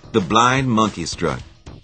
The Blind Monkey Strut.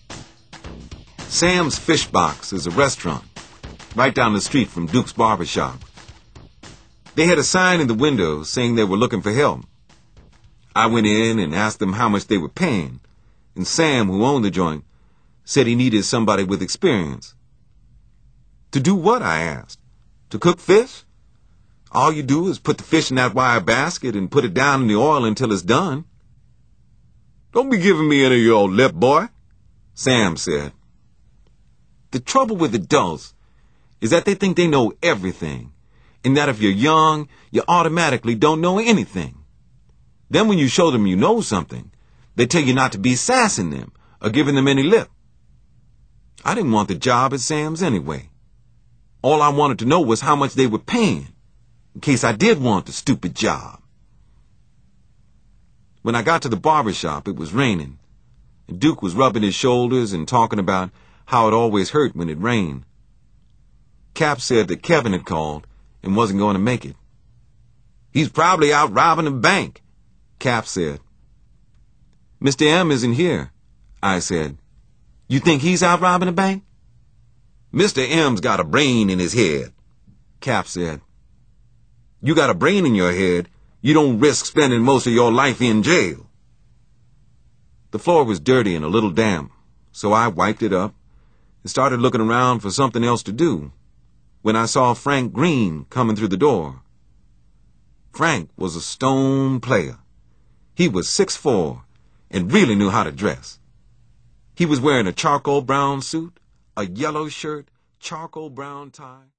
Sam's Fish Box is a restaurant right down the street from Duke's Barbershop. They had a sign in the window saying they were looking for help. I went in and asked them how much they were paying, and Sam, who owned the joint, said he needed somebody with experience. To do what, I asked. To cook fish? All you do is put the fish in that wire basket and put it down in the oil until it's done. Don't be giving me any of your lip, boy, Sam said. The trouble with adults is that they think they know everything, and that if you're young, you automatically don't know anything. Then when you show them you know something, they tell you not to be sassing them or giving them any lip. I didn't want the job at Sam's anyway. All I wanted to know was how much they were paying, in case I did want the stupid job. When I got to the barbershop, it was raining, and Duke was rubbing his shoulders and talking about how it always hurt when it rained. Cap said that Kevin had called and wasn't going to make it. He's probably out robbing a bank, Cap said. Mr. M isn't here, I said. You think he's out robbing a bank? Mr. M's got a brain in his head, Cap said. You got a brain in your head, you don't risk spending most of your life in jail. The floor was dirty and a little damp, so I wiped it up and started looking around for something else to do when I saw Frank Green coming through the door. Frank was a stone player. He was 6'4" and really knew how to dress. He was wearing a charcoal brown suit, a yellow shirt, charcoal brown tie.